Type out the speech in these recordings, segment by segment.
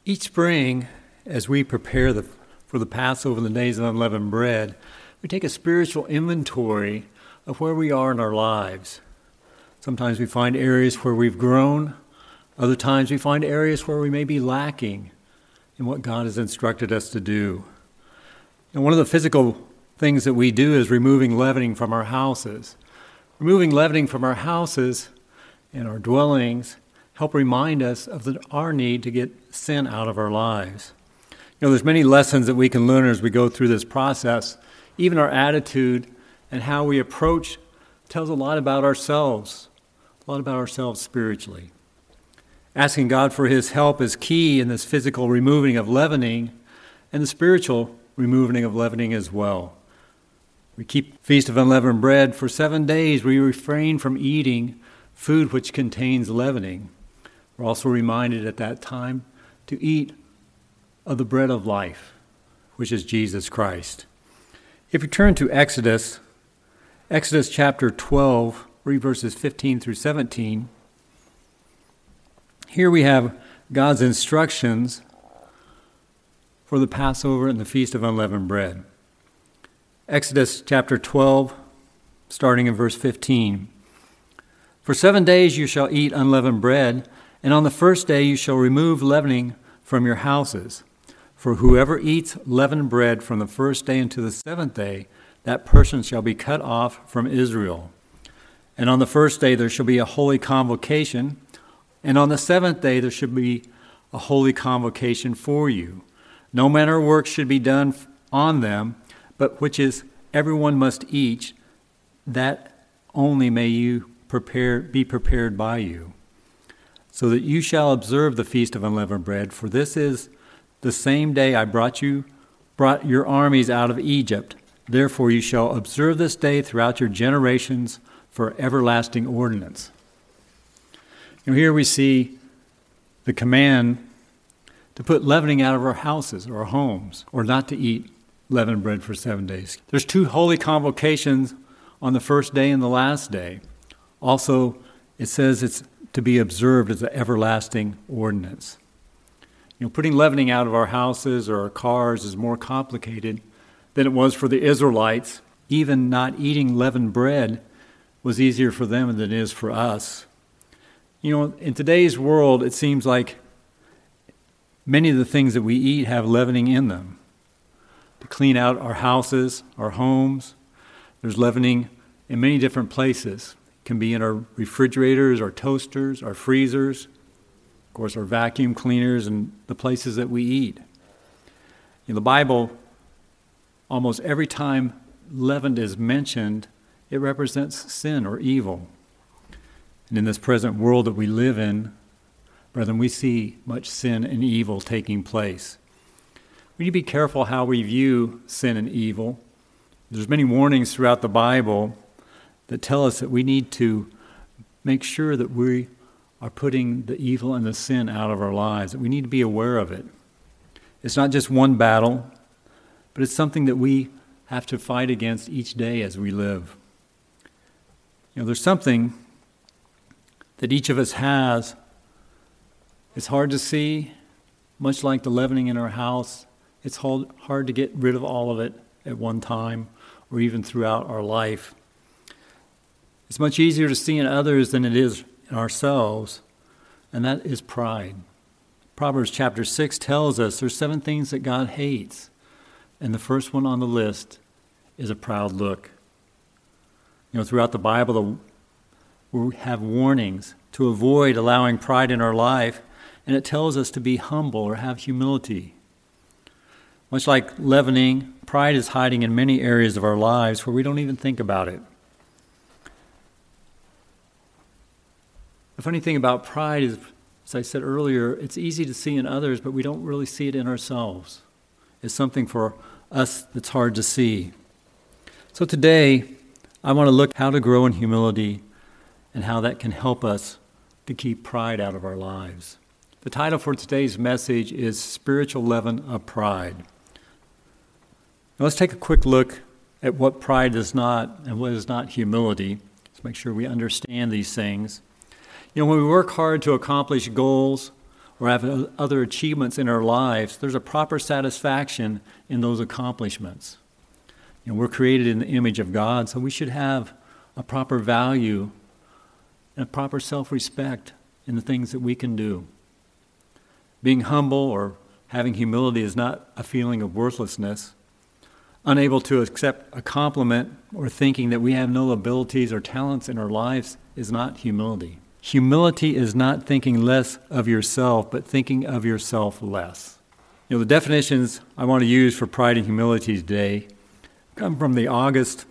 Each spring, as we prepare for the Passover and the days of unleavened bread, we take a spiritual inventory of where we are in our lives. Sometimes we find areas where we've grown. Other times we find areas where we may be lacking in what God has instructed us to do. And one of the physical things that we do is removing leavening from our houses. Removing leavening from our houses and our dwellings help remind us of our need to get sin out of our lives. There's many lessons that we can learn as we go through this process. Even our attitude and how we approach tells a lot about ourselves spiritually. Asking God for His help is key in this physical removing of leavening and the spiritual removing of leavening as well. We keep Feast of Unleavened Bread for 7 days. We refrain from eating food which contains leavening. We're also reminded at that time to eat of the bread of life, which is Jesus Christ. If you turn to Exodus chapter 12, read verses 15 through 17, here we have God's instructions for the Passover and the Feast of Unleavened Bread. Exodus chapter 12, starting in verse 15. For 7 days you shall eat unleavened bread, and on the first day you shall remove leavening from your houses. For whoever eats leavened bread from the first day unto the seventh day, that person shall be cut off from Israel. And on the first day there shall be a holy convocation, and on the seventh day there should be a holy convocation for you. No manner of work should be done on them, but which is everyone must eat, that only may you be prepared by you. So that you shall observe the Feast of Unleavened Bread, for this is the same day I brought your armies out of Egypt. Therefore you shall observe this day throughout your generations for everlasting ordinance. Here we see the command to put leavening out of our houses or our homes, or not to eat leavened bread for 7 days. There's 2 holy convocations on the first day and the last day. Also, it says it's to be observed as an everlasting ordinance. Putting leavening out of our houses or our cars is more complicated than it was for the Israelites. Even not eating leavened bread was easier for them than it is for us. In today's world, it seems like many of the things that we eat have leavening in them. To clean out our houses, our homes, there's leavening in many different places. It can be in our refrigerators, our toasters, our freezers, of course, our vacuum cleaners, and the places that we eat. In the Bible, almost every time leavened is mentioned, it represents sin or evil. And in this present world that we live in, brethren, we see much sin and evil taking place. We need to be careful how we view sin and evil. There's many warnings throughout the Bible that tell us that we need to make sure that we are putting the evil and the sin out of our lives, that we need to be aware of it. It's not just one battle, but it's something that we have to fight against each day as we live. There's something that each of us has. It's hard to see, much like the leavening in our house. It's hard to get rid of all of it at one time or even throughout our life. It's much easier to see in others than it is in ourselves, and that is pride. Proverbs chapter 6 tells us there's 7 things that God hates, and the first one on the list is a proud look. Throughout the Bible, we have warnings to avoid allowing pride in our life, and it tells us to be humble or have humility. Much like leavening, pride is hiding in many areas of our lives where we don't even think about it. The funny thing about pride is, as I said earlier, it's easy to see in others, but we don't really see it in ourselves. It's something for us that's hard to see. So today, I want to look how to grow in humility and how that can help us to keep pride out of our lives. The title for today's message is Spiritual Leaven of Pride. Now let's take a quick look at what pride is not and what is not humility. Let's make sure we understand these things. When we work hard to accomplish goals or have other achievements in our lives, there's a proper satisfaction in those accomplishments. We're created in the image of God, so we should have a proper value and a proper self-respect in the things that we can do. Being humble or having humility is not a feeling of worthlessness. Unable to accept a compliment or thinking that we have no abilities or talents in our lives is not humility. Humility is not thinking less of yourself, but thinking of yourself less. The definitions I want to use for pride and humility today come from the August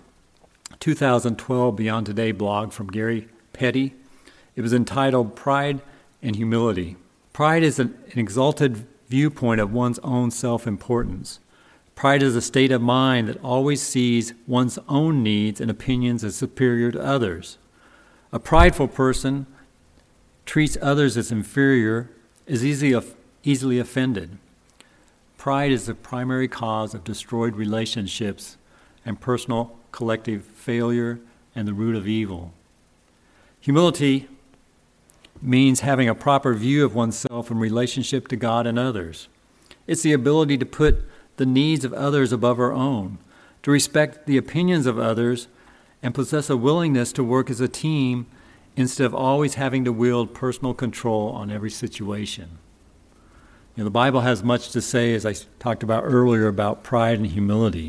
2012 Beyond Today blog from Gary Petty. It was entitled Pride and Humility. Pride is an exalted viewpoint of one's own self-importance. Pride is a state of mind that always sees one's own needs and opinions as superior to others. A prideful person treats others as inferior, is easily offended. Pride is the primary cause of destroyed relationships and personal collective failure and the root of evil. Humility means having a proper view of oneself in relationship to God and others. It's the ability to put the needs of others above our own, to respect the opinions of others, and possess a willingness to work as a team instead of always having to wield personal control on every situation. The Bible has much to say, as I talked about earlier, about pride and humility.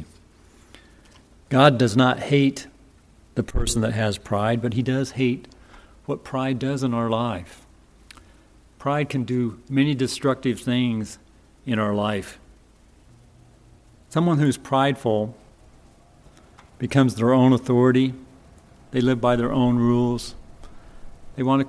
God does not hate the person that has pride, but he does hate what pride does in our life. Pride can do many destructive things in our life. Someone who's prideful becomes their own authority. They live by their own rules. They want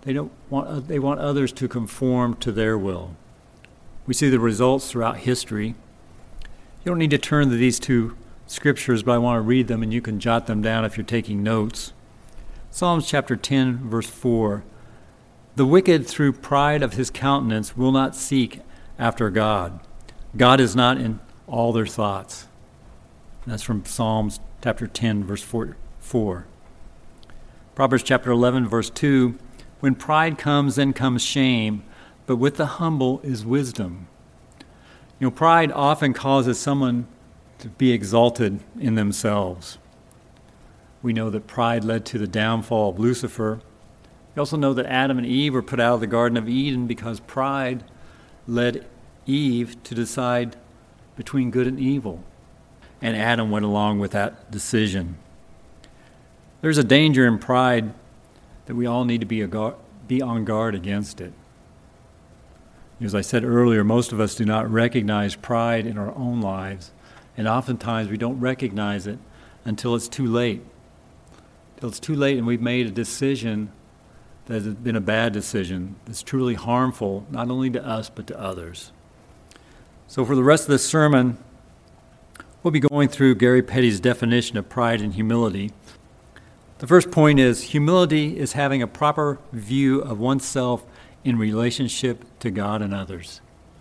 others to conform to their will. We see the results throughout history. You don't need to turn to these two scriptures, but I want to read them and you can jot them down if you're taking notes. Psalms chapter 10, verse 4. The wicked through pride of his countenance will not seek after God. God is not in all their thoughts. That's from Psalms chapter 10, verse 4. Proverbs chapter 11, verse 2. When pride comes, then comes shame, but with the humble is wisdom. Pride often causes someone to be exalted in themselves. We know that pride led to the downfall of Lucifer. We also know that Adam and Eve were put out of the Garden of Eden because pride led Eve to decide between good and evil. And Adam went along with that decision. There's a danger in pride that we all need to be on guard against it. As I said earlier, most of us do not recognize pride in our own lives, and oftentimes we don't recognize it until it's too late. Until it's too late and we've made a decision that has been a bad decision that's truly harmful, not only to us, but to others. So for the rest of this sermon, we'll be going through Gary Petty's definition of pride and humility. The first point is humility is having a proper view of oneself in relationship to God and others.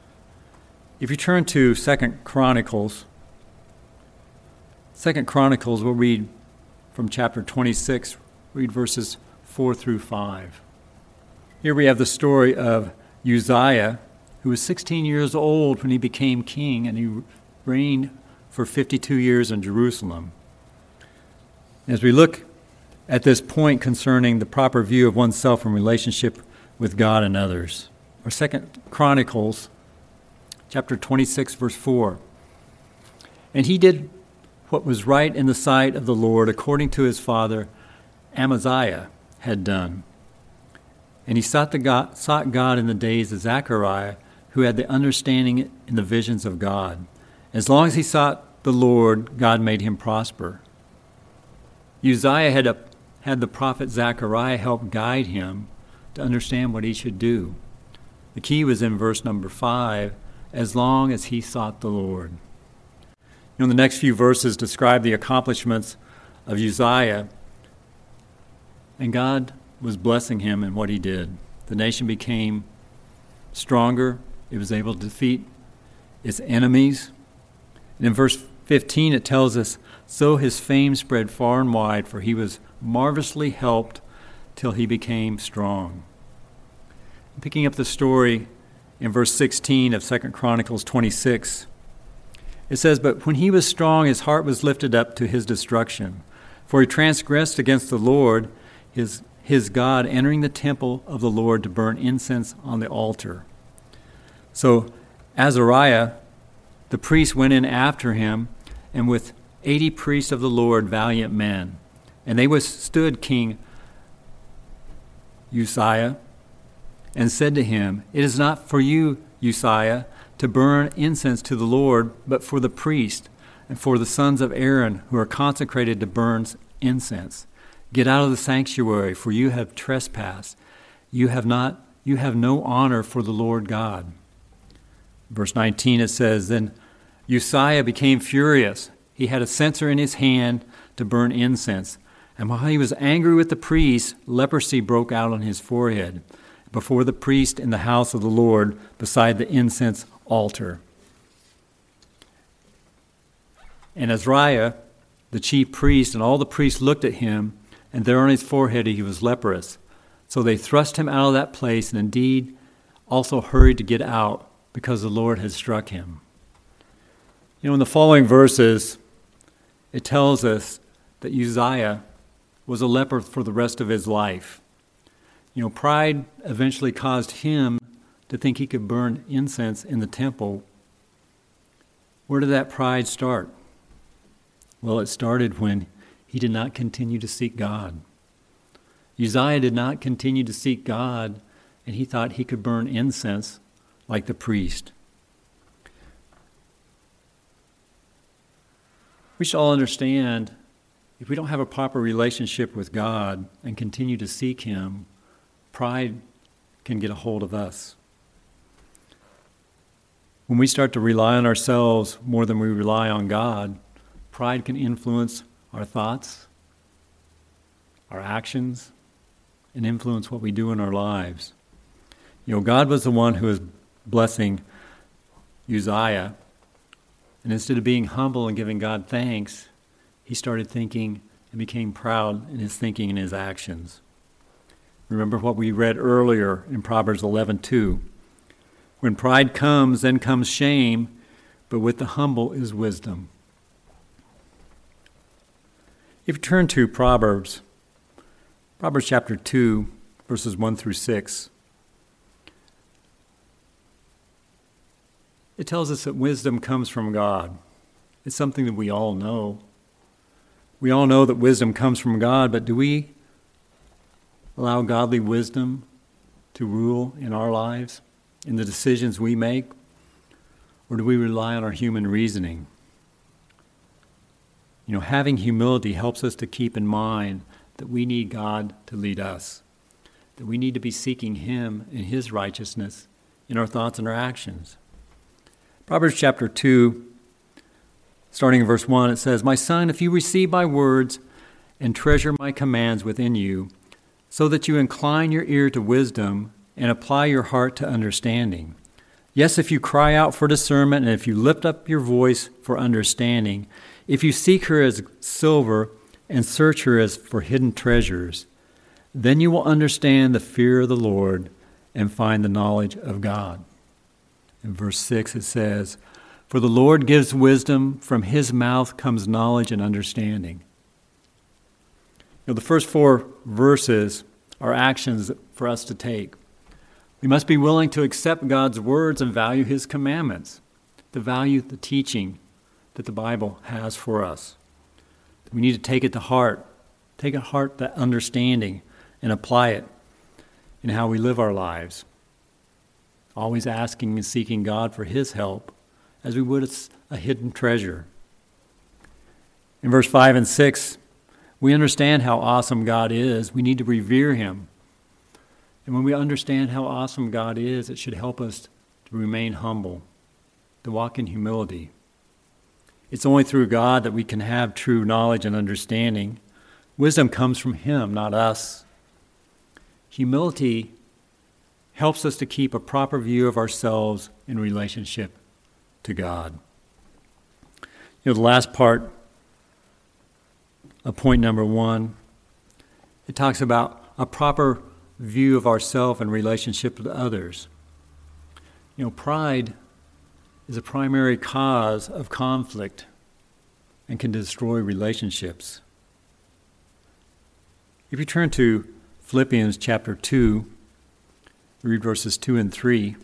If you turn to 2 Chronicles, we'll read from chapter 26, read verses 4 through 5. Here we have the story of Uzziah, who was 16 years old when he became king, and he reigned for 52 years in Jerusalem. As we look at this point concerning the proper view of oneself in relationship with God and others, or 2 Chronicles, chapter 26, verse 4. And he did what was right in the sight of the Lord, according to his father Amaziah had done. And he sought God in the days of Zechariah, who had the understanding in the visions of God. As long as he sought the Lord, God made him prosper. Uzziah had the prophet Zechariah help guide him to understand what he should do. The key was in verse number 5, as long as he sought the Lord. The next few verses describe the accomplishments of Uzziah, and God was blessing him in what he did. The nation became stronger. It was able to defeat its enemies. And in verse 15 it tells us, so his fame spread far and wide, for he was marvelously helped till he became strong. Picking up the story in verse 16 of 2 Chronicles 26. It says, "But when he was strong, his heart was lifted up to his destruction. For he transgressed against the Lord, his God, entering the temple of the Lord to burn incense on the altar." So Azariah, the priest, went in after him, and with 80 priests of the Lord, valiant men. And they withstood King Uzziah, and said to him, "It is not for you, Uzziah, to burn incense to the Lord, but for the priest and for the sons of Aaron who are consecrated to burn incense. Get out of the sanctuary, for you have trespassed. You have no honor for the Lord God." Verse 19 it says, "Then Uzziah became furious. He had a censer in his hand to burn incense. And while he was angry with the priest, leprosy broke out on his forehead before the priest in the house of the Lord beside the incense altar." And Azariah, the chief priest, and all the priests looked at him, and there on his forehead he was leprous. So they thrust him out of that place, and indeed also hurried to get out, because the Lord had struck him. In the following verses, it tells us that Uzziah was a leper for the rest of his life. Pride eventually caused him to think he could burn incense in the temple. Where did that pride start? Well, it started when he did not continue to seek God. Uzziah did not continue to seek God, and he thought he could burn incense like the priest. We should all understand, if we don't have a proper relationship with God and continue to seek Him, pride can get a hold of us. When we start to rely on ourselves more than we rely on God, pride can influence our thoughts, our actions, and influence what we do in our lives. God was the one who was blessing Uzziah, and instead of being humble and giving God thanks, he started thinking and became proud in his thinking and his actions. Remember what we read earlier in Proverbs 11:2. "When pride comes, then comes shame, but with the humble is wisdom." If you turn to Proverbs chapter 2, verses 1 through 6, it tells us that wisdom comes from God. It's something that we all know. We all know that wisdom comes from God, but do we allow godly wisdom to rule in our lives, in the decisions we make? Or do we rely on our human reasoning? Having humility helps us to keep in mind that we need God to lead us, that we need to be seeking Him and His righteousness in our thoughts and our actions. Proverbs chapter 2, starting in verse 1, it says, "My son, if you receive my words and treasure my commands within you, so that you incline your ear to wisdom and apply your heart to understanding. Yes, if you cry out for discernment and if you lift up your voice for understanding, if you seek her as silver and search her as for hidden treasures, then you will understand the fear of the Lord and find the knowledge of God." In verse 6 it says, "For the Lord gives wisdom, from His mouth comes knowledge and understanding." The first 4 verses are actions for us to take. We must be willing to accept God's words and value His commandments, to value the teaching that the Bible has for us. We need to take it to heart, that understanding, and apply it in how we live our lives. Always asking and seeking God for His help as we would a hidden treasure. In verse 5 and 6, we understand how awesome God is. We need to revere Him. And when we understand how awesome God is, it should help us to remain humble, to walk in humility. It's only through God that we can have true knowledge and understanding. Wisdom comes from Him, not us. Humility helps us to keep a proper view of ourselves in relationship to God. The last part of point number 1, it talks about a proper view of ourselves in relationship to others. Pride is a primary cause of conflict and can destroy relationships. If you turn to Philippians chapter 2, read verses 2 and 3,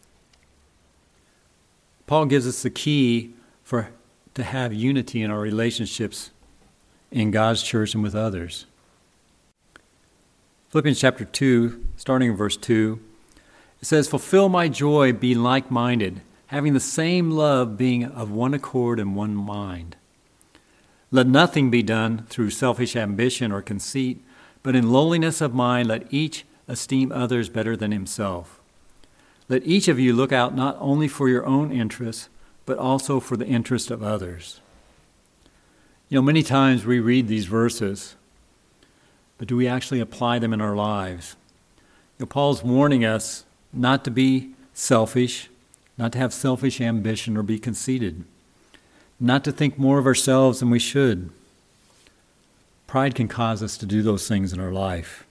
Paul gives us the key to have unity in our relationships in God's church and with others. Philippians chapter 2, starting in verse 2, it says, "Fulfill my joy, be like-minded, having the same love, being of one accord and one mind. Let nothing be done through selfish ambition or conceit, but in lowliness of mind let each esteem others better than himself. Let each of you look out not only for your own interests, but also for the interest of others." Many times we read these verses, but do we actually apply them in our lives? Paul's warning us not to be selfish, not to have selfish ambition or be conceited, not to think more of ourselves than we should. Pride can cause us to do those things in our life.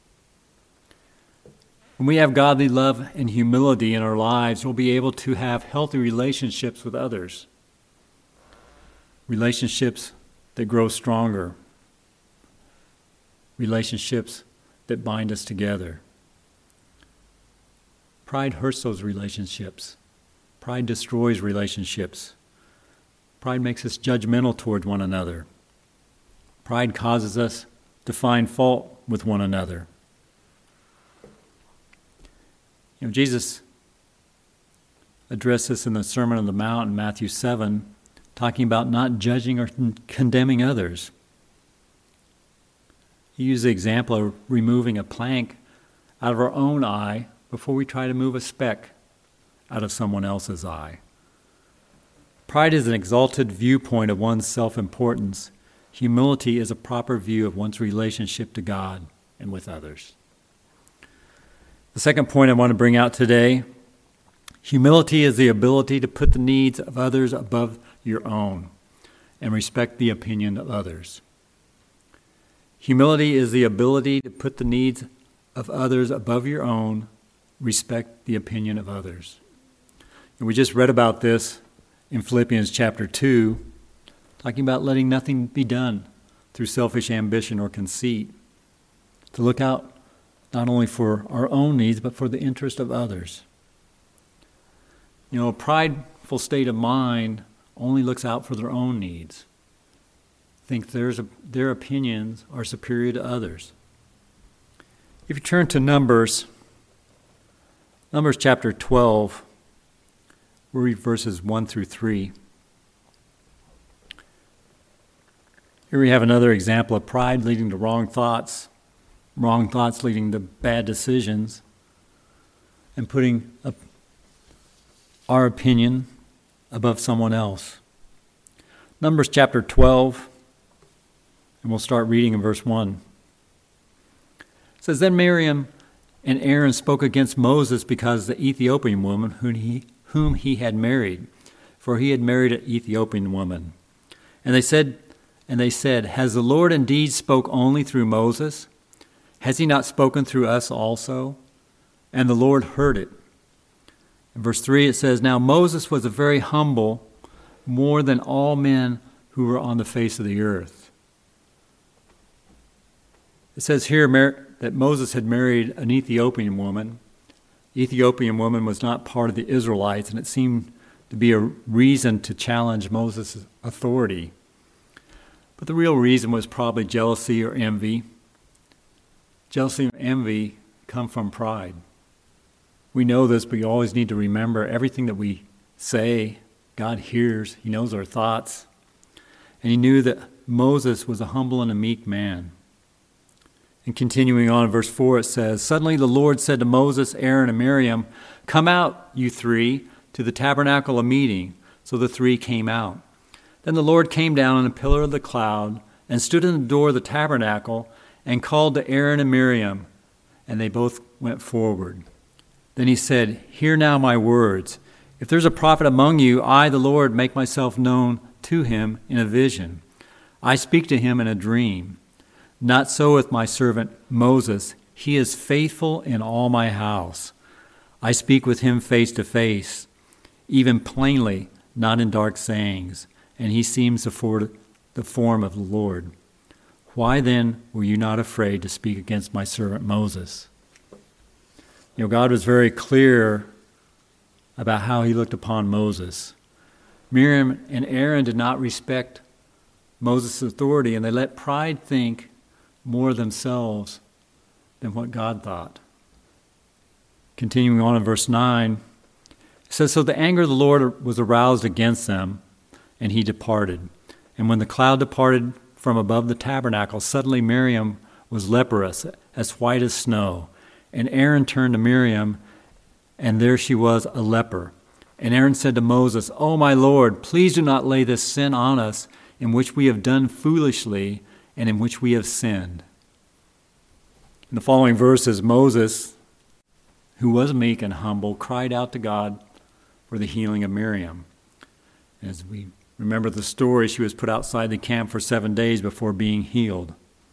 When we have godly love and humility in our lives, we'll be able to have healthy relationships with others. Relationships that grow stronger. Relationships that bind us together. Pride hurts those relationships. Pride destroys relationships. Pride makes us judgmental toward one another. Pride causes us to find fault with one another. Jesus addressed this in the Sermon on the Mount in Matthew 7, talking about not judging or condemning others. He used the example of removing a plank out of our own eye before we try to move a speck out of someone else's eye. Pride is an exalted viewpoint of one's self-importance. Humility is a proper view of one's relationship to God and with others. The second point I want to bring out today, humility is the ability to put the needs of others above your own and respect the opinion of others. Humility is the ability to put the needs of others above your own, respect the opinion of others. And we just read about this in Philippians chapter 2, talking about letting nothing be done through selfish ambition or conceit, to look out not only for our own needs, but for the interest of others. A prideful state of mind only looks out for their own needs, think their opinions are superior to others. If you turn to Numbers chapter 12, we'll read verses 1 through 3. Here we have another example of pride leading to wrong thoughts leading to bad decisions, and putting our opinion above someone else. Numbers chapter 12, and we'll start reading in verse 1. It says, "Then Miriam and Aaron spoke against Moses because the Ethiopian woman whom he had married, for he had married an Ethiopian woman. And they said, Has the Lord indeed spoke only through Moses? Has he not spoken through us also? And the Lord heard it." In verse 3 it says, "Now Moses was a very humble, more than all men who were on the face of the earth." It says here that Moses had married an Ethiopian woman. The Ethiopian woman was not part of the Israelites, and it seemed to be a reason to challenge Moses' authority. But the real reason was probably jealousy or envy. Jealousy and envy come from pride. We know this, but you always need to remember everything that we say, God hears. He knows our thoughts. And he knew that Moses was a humble and a meek man. And continuing on in verse 4, it says, "Suddenly the Lord said to Moses, Aaron, and Miriam, 'Come out, you three, to the tabernacle of meeting.' So the three came out. Then the Lord came down in a pillar of the cloud and stood in the door of the tabernacle and called to Aaron and Miriam, and they both went forward. Then he said, 'Hear now my words. If there's a prophet among you, I, the Lord, make myself known to him in a vision. I speak to him in a dream. Not so with my servant Moses. He is faithful in all my house. I speak with him face to face, even plainly, not in dark sayings, and he seems to afford the form of the Lord. Why then were you not afraid to speak against my servant Moses? God was very clear about how he looked upon Moses. Miriam and Aaron did not respect Moses' authority, and they let pride think more of themselves than what God thought. Continuing on in verse 9, it says, So the anger of the Lord was aroused against them, and he departed. And when the cloud departed from above the tabernacle, suddenly Miriam was leprous, as white as snow. And Aaron turned to Miriam, and there she was, a leper. And Aaron said to Moses, O my Lord, please do not lay this sin on us, in which we have done foolishly, and in which we have sinned. In the following verses, Moses, who was meek and humble, cried out to God for the healing of Miriam. As we remember the story, she was put outside the camp for 7 days before being healed.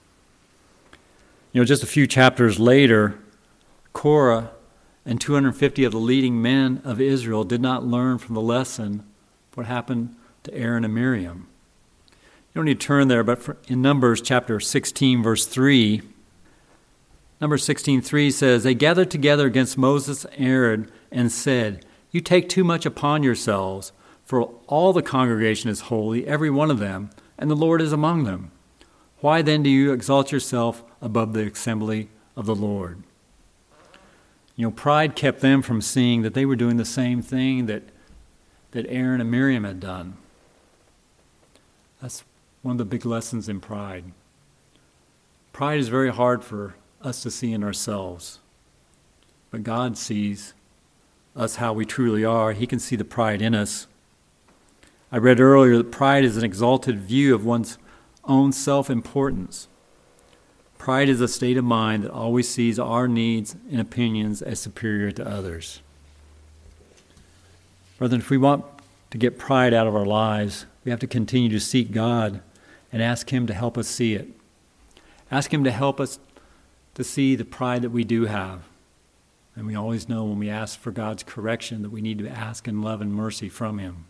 Just a few chapters later, Korah and 250 of the leading men of Israel did not learn from the lesson what happened to Aaron and Miriam. You don't need to turn there, but in Numbers chapter 16, verse 3, Numbers 16:3 says, They gathered together against Moses and Aaron and said, You take too much upon yourselves, for all the congregation is holy, every one of them, and the Lord is among them. Why then do you exalt yourself above the assembly of the Lord? Pride kept them from seeing that they were doing the same thing that Aaron and Miriam had done. That's one of the big lessons in pride. Pride is very hard for us to see in ourselves. But God sees us how we truly are. He can see the pride in us. I read earlier that pride is an exalted view of one's own self-importance. Pride is a state of mind that always sees our needs and opinions as superior to others. Brethren, if we want to get pride out of our lives, we have to continue to seek God and ask Him to help us see it. Ask Him to help us to see the pride that we do have. And we always know when we ask for God's correction that we need to ask in love and mercy from Him.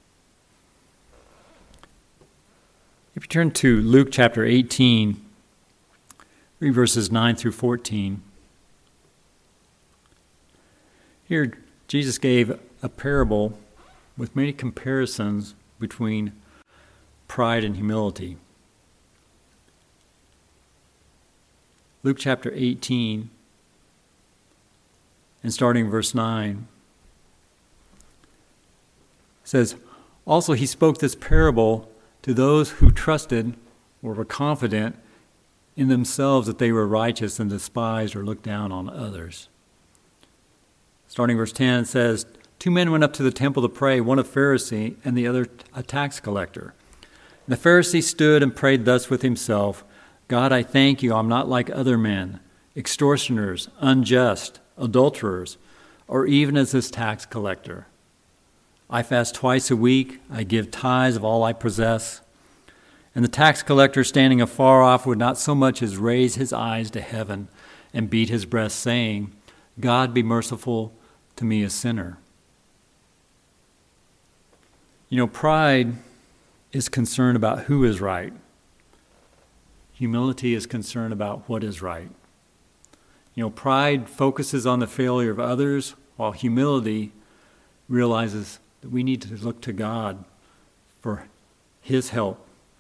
If you turn to Luke chapter 18, read verses 9 through 14. Here, Jesus gave a parable with many comparisons between pride and humility. Luke chapter 18, and starting verse 9, says, Also he spoke this parable to those who trusted or were confident in themselves that they were righteous and despised or looked down on others. Starting verse 10, it says, 2 men went up to the temple to pray, one a Pharisee and the other a tax collector. And the Pharisee stood and prayed thus with himself, God, I thank you, I'm not like other men, extortioners, unjust, adulterers, or even as this tax collector. I fast twice a week, I give tithes of all I possess. And the tax collector, standing afar off, would not so much as raise his eyes to heaven and beat his breast, saying, God, be merciful to me, a sinner. Pride is concerned about who is right. Humility is concerned about what is right. Pride focuses on the failure of others, while humility realizes that we need to look to God for His help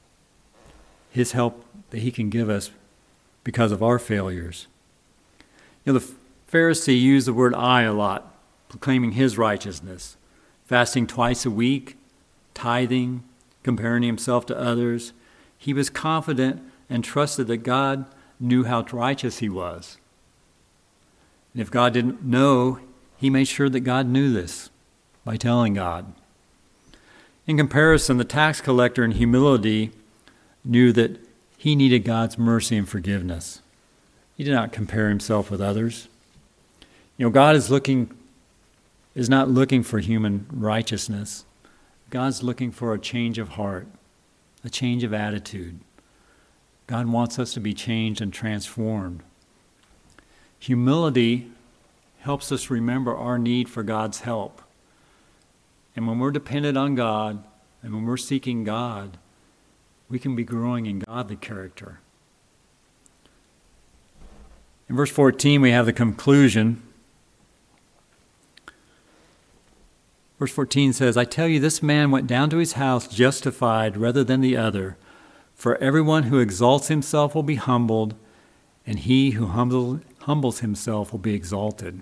that He can give us because of our failures. The Pharisee used the word I a lot, proclaiming his righteousness, fasting twice a week, tithing, comparing himself to others. He was confident and trusted that God knew how righteous he was. And if God didn't know, he made sure that God knew this by telling God. In comparison, the tax collector in humility knew that he needed God's mercy and forgiveness. He did not compare himself with others. God is not looking for human righteousness. God's looking for a change of heart, a change of attitude. God wants us to be changed and transformed. Humility helps us remember our need for God's help. And when we're dependent on God, and when we're seeking God, we can be growing in godly character. In verse 14, we have the conclusion. Verse 14 says, I tell you, this man went down to his house justified rather than the other. For everyone who exalts himself will be humbled, and he who humbles himself will be exalted.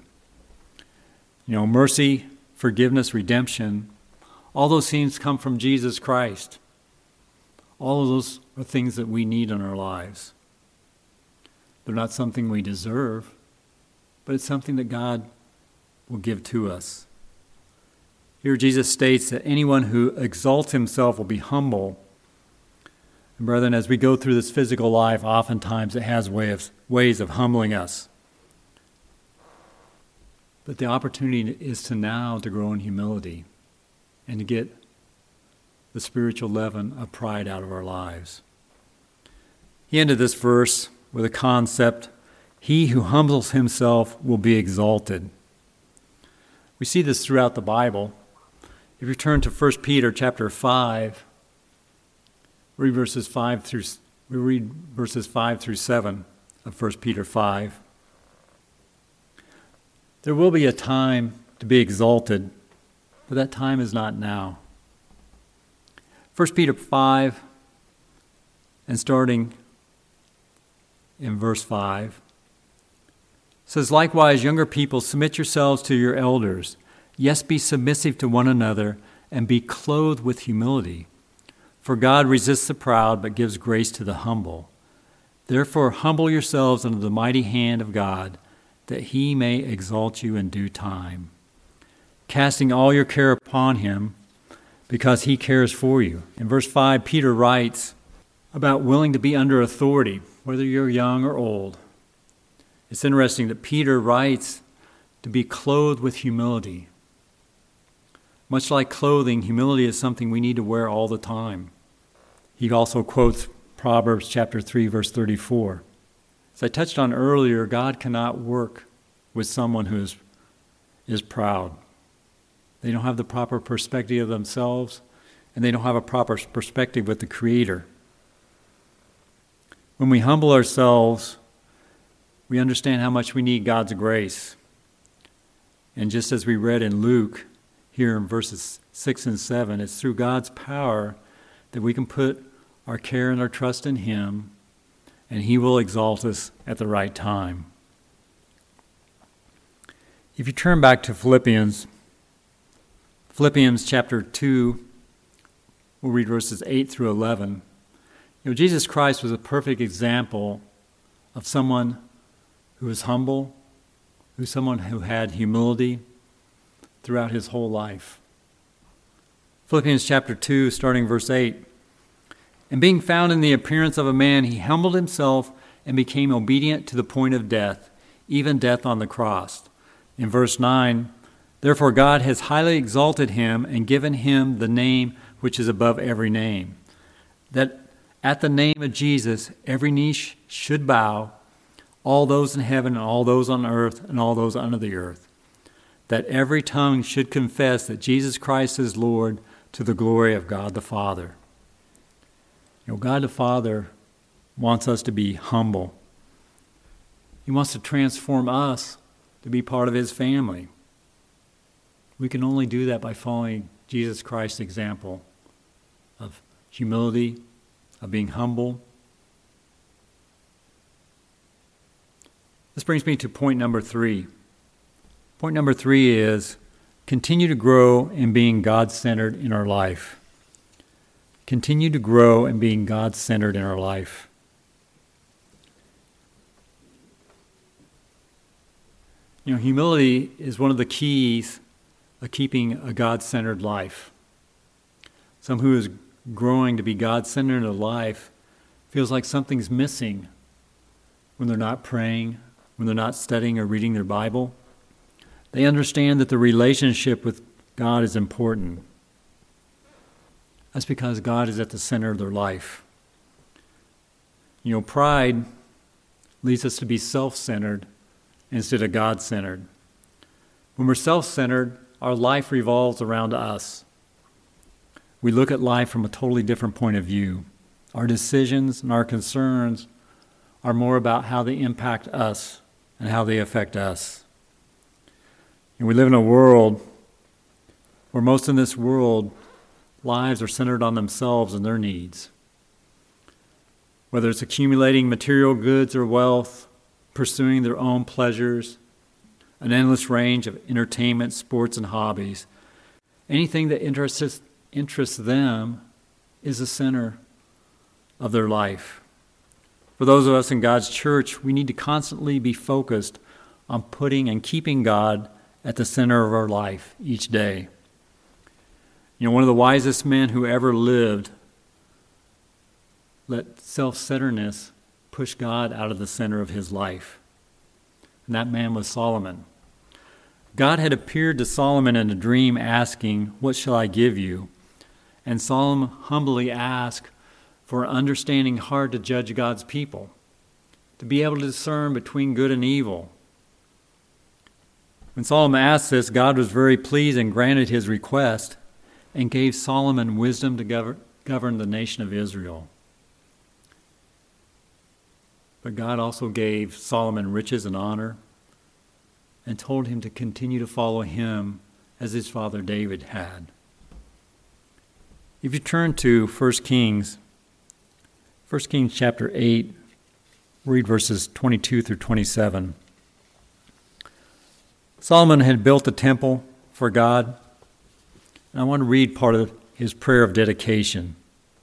Mercy, forgiveness, redemption, all those things come from Jesus Christ. All of those are things that we need in our lives. They're not something we deserve, but it's something that God will give to us. Here Jesus states that anyone who exalts himself will be humble. And brethren, as we go through this physical life, oftentimes it has ways of humbling us. But the opportunity is to grow in humility and to get the spiritual leaven of pride out of our lives. He ended this verse with a concept, he who humbles himself will be exalted. We see this throughout the Bible. If you turn to 1 Peter chapter 5, we read verses 5 through 7 of 1 Peter 5. There will be a time to be exalted, but that time is not now. 1 Peter 5, and starting in verse 5, says, likewise, younger people, submit yourselves to your elders. Yes, be submissive to one another, and be clothed with humility. For God resists the proud, but gives grace to the humble. Therefore, humble yourselves under the mighty hand of God, that he may exalt you in due time, casting all your care upon him, because he cares for you. In verse 5, Peter writes about willing to be under authority, whether you're young or old. It's interesting that Peter writes to be clothed with humility. Much like clothing, humility is something we need to wear all the time. He also quotes Proverbs chapter 3, verse 34. As I touched on earlier, God cannot work with someone who is proud. They don't have the proper perspective of themselves, and they don't have a proper perspective with the Creator. When we humble ourselves, we understand how much we need God's grace. And just as we read in Luke, here in verses 6 and 7, it's through God's power that we can put our care and our trust in Him, and He will exalt us at the right time. If you turn back to Philippians chapter 2, we'll read verses 8 through 11. Jesus Christ was a perfect example of someone who was humble, someone who had humility throughout his whole life. Philippians chapter 2, starting verse 8. And being found in the appearance of a man, he humbled himself and became obedient to the point of death, even death on the cross. In verse 9, therefore God has highly exalted him and given him the name which is above every name, that at the name of Jesus every knee should bow, all those in heaven and all those on earth and all those under the earth, that every tongue should confess that Jesus Christ is Lord, to the glory of God the Father. God the Father wants us to be humble. He wants to transform us to be part of His family. We can only do that by following Jesus Christ's example of humility, of being humble. This brings me to point number 3. Point number 3 is continue to grow in being God-centered in our life. Continue to grow in being God-centered in our life. Humility is one of the keys of keeping a God-centered life. Someone who is growing to be God-centered in their life feels like something's missing when they're not praying, when they're not studying or reading their Bible. They understand that the relationship with God is important. That's because God is at the center of their life. Pride leads us to be self-centered instead of God-centered. When we're self-centered, our life revolves around us. We look at life from a totally different point of view. Our decisions and our concerns are more about how they impact us and how they affect us. And we live in a world where most in this world, lives are centered on themselves and their needs. Whether it's accumulating material goods or wealth, pursuing their own pleasures, an endless range of entertainment, sports, and hobbies, anything that interests them is the center of their life. For those of us in God's church, we need to constantly be focused on putting and keeping God at the center of our life each day. You know, one of the wisest men who ever lived let self-centeredness push God out of the center of his life. And that man was Solomon. God had appeared to Solomon in a dream asking, "What shall I give you?" And Solomon humbly asked for an understanding heart to judge God's people, to be able to discern between good and evil. When Solomon asked this, God was very pleased and granted his request and gave Solomon wisdom to govern the nation of Israel. But God also gave Solomon riches and honor and told him to continue to follow him as his father David had. If you turn to 1 Kings chapter 8, read verses 22 through 27. Solomon had built a temple for God, and I want to read part of his prayer of dedication.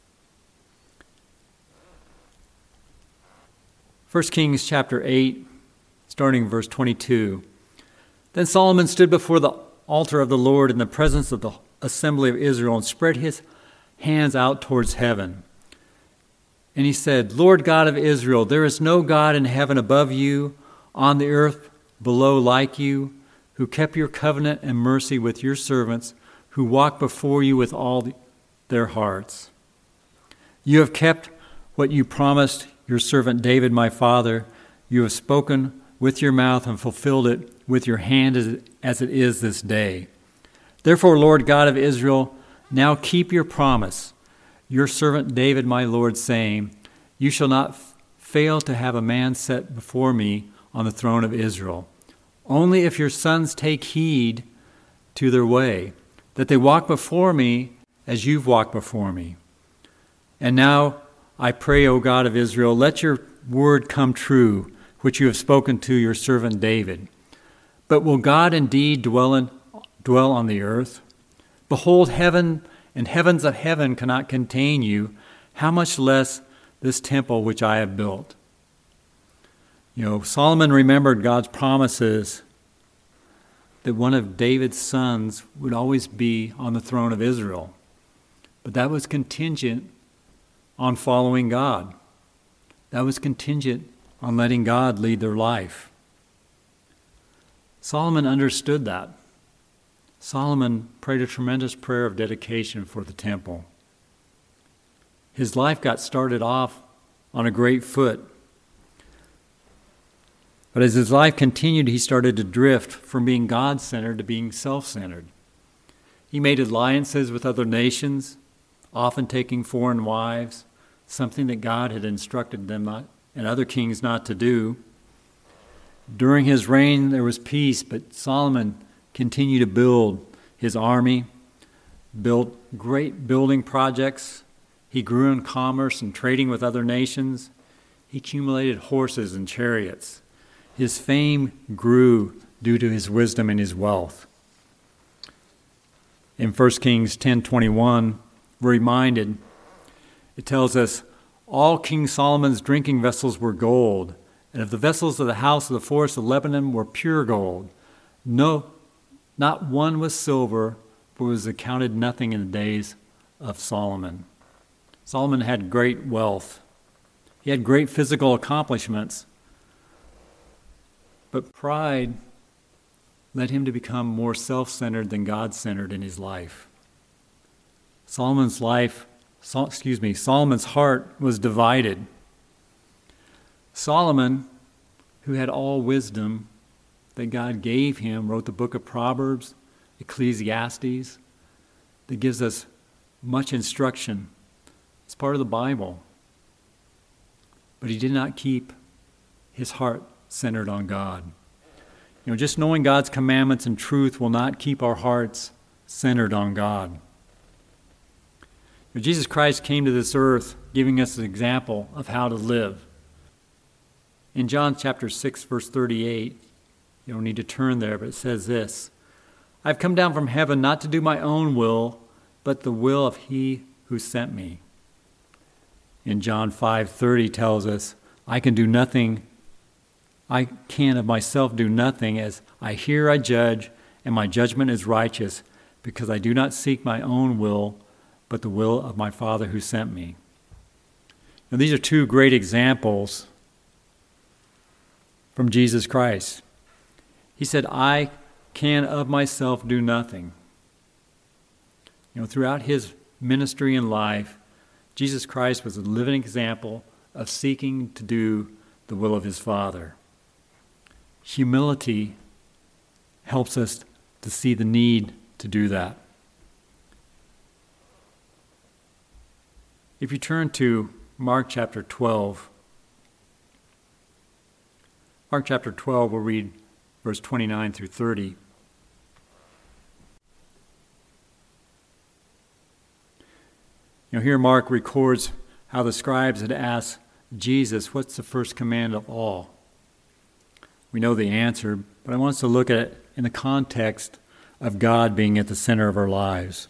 1 Kings chapter 8, starting verse 22. Then Solomon stood before the altar of the Lord in the presence of the assembly of Israel and spread his hands out towards heaven. And he said, "Lord God of Israel, there is no God in heaven above you, on the earth below like you, who kept your covenant and mercy with your servants, who walk before you with all their hearts. You have kept what you promised your servant David, my father. You have spoken with your mouth and fulfilled it with your hand as it is this day. Therefore, Lord God of Israel, now keep your promise, your servant David, my Lord, saying, you shall not fail to have a man set before me on the throne of Israel. Only if your sons take heed to their way, that they walk before me as you've walked before me. And now I pray, O God of Israel, let your word come true, which you have spoken to your servant David. But will God indeed dwell on the earth? Behold, heaven and heavens of heaven cannot contain you, how much less this temple which I have built." You know, Solomon remembered God's promises that one of David's sons would always be on the throne of Israel. But that was contingent on following God. That was contingent on letting God lead their life. Solomon understood that. Solomon prayed a tremendous prayer of dedication for the temple. His life got started off on a great foot. But as his life continued, he started to drift from being God-centered to being self-centered. He made alliances with other nations, often taking foreign wives, something that God had instructed them and other kings not to do. During his reign, there was peace, but Solomon continued to build his army, built great building projects. He grew in commerce and trading with other nations. He accumulated horses and chariots. His fame grew due to his wisdom and his wealth. In 1 Kings 10:21, we're reminded, it tells us, all King Solomon's drinking vessels were gold, and of the vessels of the house of the forest of Lebanon were pure gold. No, not one was silver, for it was accounted nothing in the days of Solomon. Solomon had great wealth. He had great physical accomplishments. But pride led him to become more self-centered than God-centered in his life. Solomon's heart was divided. Solomon, who had all wisdom that God gave him, wrote the book of Proverbs, Ecclesiastes, that gives us much instruction. It's part of the Bible. But he did not keep his heart centered on God. Just knowing God's commandments and truth will not keep our hearts centered on God. Jesus Christ came to this earth giving us an example of how to live. In John chapter 6, verse 38, you don't need to turn there, but it says this: I've come down from heaven not to do my own will, but the will of he who sent me. In John 5:30 tells us, I can of myself do nothing, as I hear I judge, and my judgment is righteous, because I do not seek my own will, but the will of my Father who sent me. Now, these are two great examples from Jesus Christ. He said, I can of myself do nothing. Throughout his ministry and life, Jesus Christ was a living example of seeking to do the will of his Father. Humility helps us to see the need to do that. If you turn to Mark chapter 12, we'll read verse 29 through 30. Here Mark records how the scribes had asked Jesus, what's the first command of all? We know the answer, but I want us to look at it in the context of God being at the center of our lives.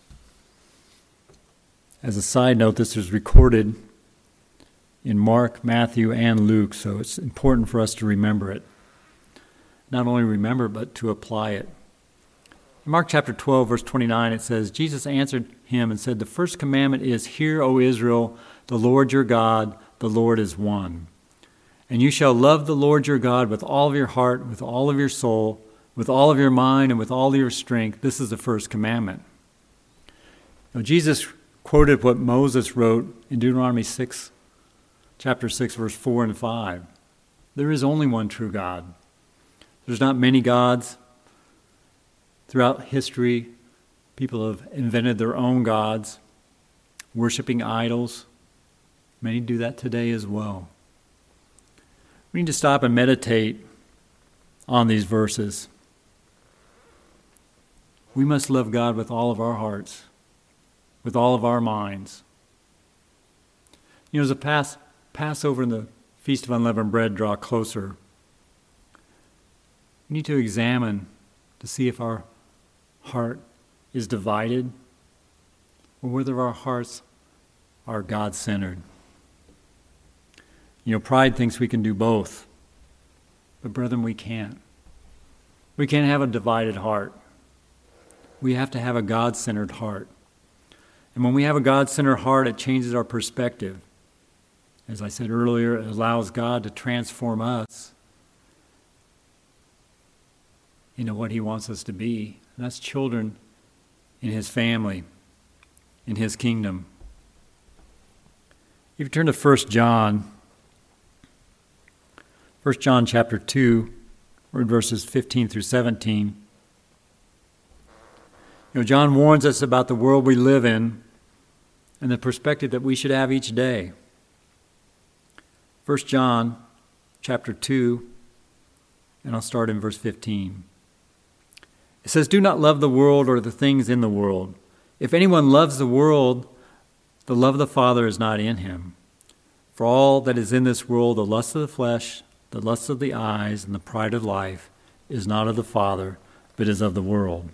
As a side note, this is recorded in Mark, Matthew, and Luke, so it's important for us to remember it. Not only remember, but to apply it. In Mark chapter 12, verse 29, it says, Jesus answered him and said, the first commandment is, Hear, O Israel, the Lord your God, the Lord is one. And you shall love the Lord your God with all of your heart, with all of your soul, with all of your mind, and with all of your strength. This is the first commandment. Jesus quoted what Moses wrote in Deuteronomy 6, chapter 6, verse 4 and 5. There is only one true God. There's not many gods. Throughout history, people have invented their own gods, worshiping idols. Many do that today as well. We need to stop and meditate on these verses. We must love God with all of our hearts, with all of our minds. As the Passover and the Feast of Unleavened Bread draw closer, we need to examine to see if our heart is divided or whether our hearts are God-centered. Pride thinks we can do both, but brethren, we can't. We can't have a divided heart. We have to have a God-centered heart. And when we have a God-centered heart, it changes our perspective. As I said earlier, it allows God to transform us into what he wants us to be. And that's children in his family, in his kingdom. If you turn to 1 John chapter 2, read verses 15 through 17. John warns us about the world we live in and the perspective that we should have each day. 1 John chapter 2, and I'll start in verse 15. It says, Do not love the world or the things in the world. If anyone loves the world, the love of the Father is not in him. For all that is in this world, the lust of the flesh, the lust of the eyes, and the pride of life, is not of the Father, but is of the world.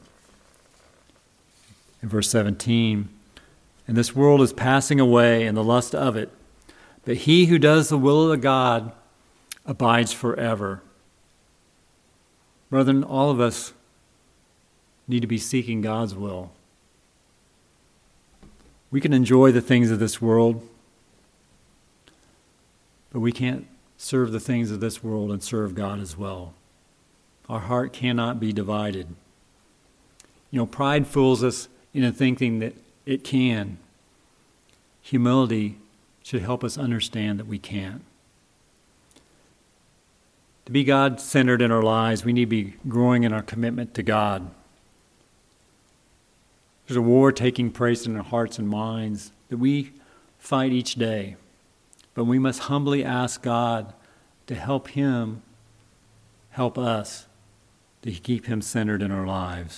In verse 17, And this world is passing away, and the lust of it. But he who does the will of God abides forever. Brethren, all of us need to be seeking God's will. We can enjoy the things of this world, but we can't serve the things of this world and serve God as well. Our heart cannot be divided. Pride fools us into thinking that it can. Humility should help us understand that we can't. To be God-centered in our lives, we need to be growing in our commitment to God. There's a war taking place in our hearts and minds that we fight each day. But we must humbly ask God to help Him help us to keep Him centered in our lives.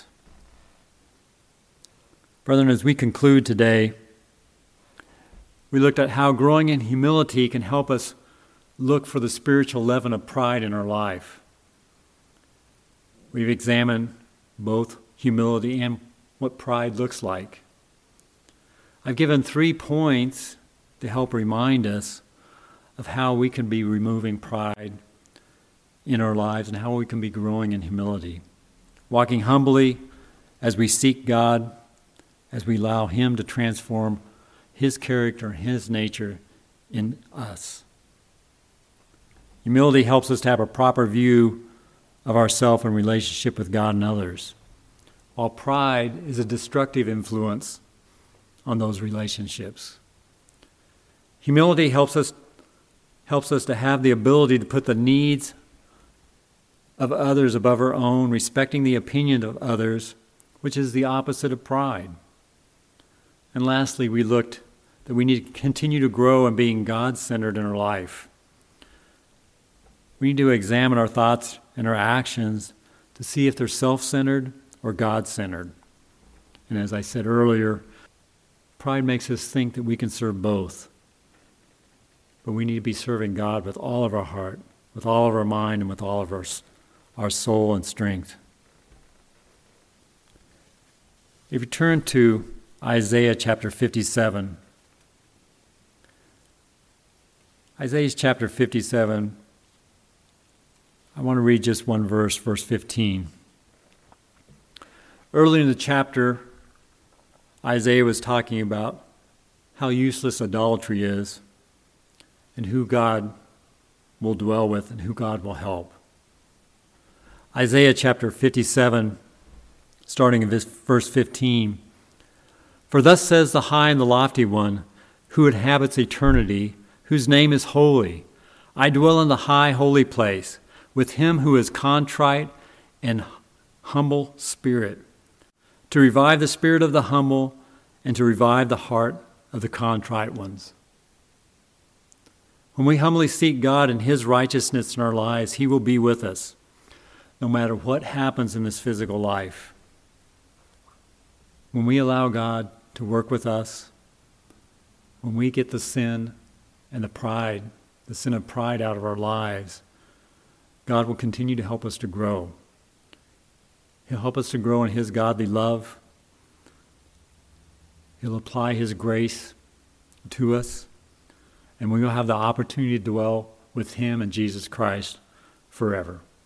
Brethren, as we conclude today, we looked at how growing in humility can help us look for the spiritual leaven of pride in our life. We've examined both humility and what pride looks like. I've given 3 points to help remind us of how we can be removing pride in our lives and how we can be growing in humility. Walking humbly as we seek God, as we allow Him to transform His character and His nature in us. Humility helps us to have a proper view of ourselves in relationship with God and others, while pride is a destructive influence on those relationships. Humility helps us to have the ability to put the needs of others above our own, respecting the opinion of others, which is the opposite of pride. And lastly, we looked that we need to continue to grow in being God-centered in our life. We need to examine our thoughts and our actions to see if they're self-centered or God-centered. And as I said earlier, pride makes us think that we can serve both. But we need to be serving God with all of our heart, with all of our mind, and with all of our soul and strength. If you turn to Isaiah chapter 57, Isaiah chapter 57, I want to read just one verse, verse 15. Early in the chapter, Isaiah was talking about how useless idolatry is and who God will dwell with and who God will help. Isaiah chapter 57, starting in verse 15. For thus says the high and the lofty one, who inhabits eternity, whose name is holy. I dwell in the high holy place, with him who is contrite and humble spirit, to revive the spirit of the humble and to revive the heart of the contrite ones. When we humbly seek God and His righteousness in our lives, He will be with us, no matter what happens in this physical life. When we allow God to work with us, when we get the sin and the sin of pride out of our lives, God will continue to help us to grow. He'll help us to grow in His godly love. He'll apply His grace to us, and we will have the opportunity to dwell with Him and Jesus Christ forever.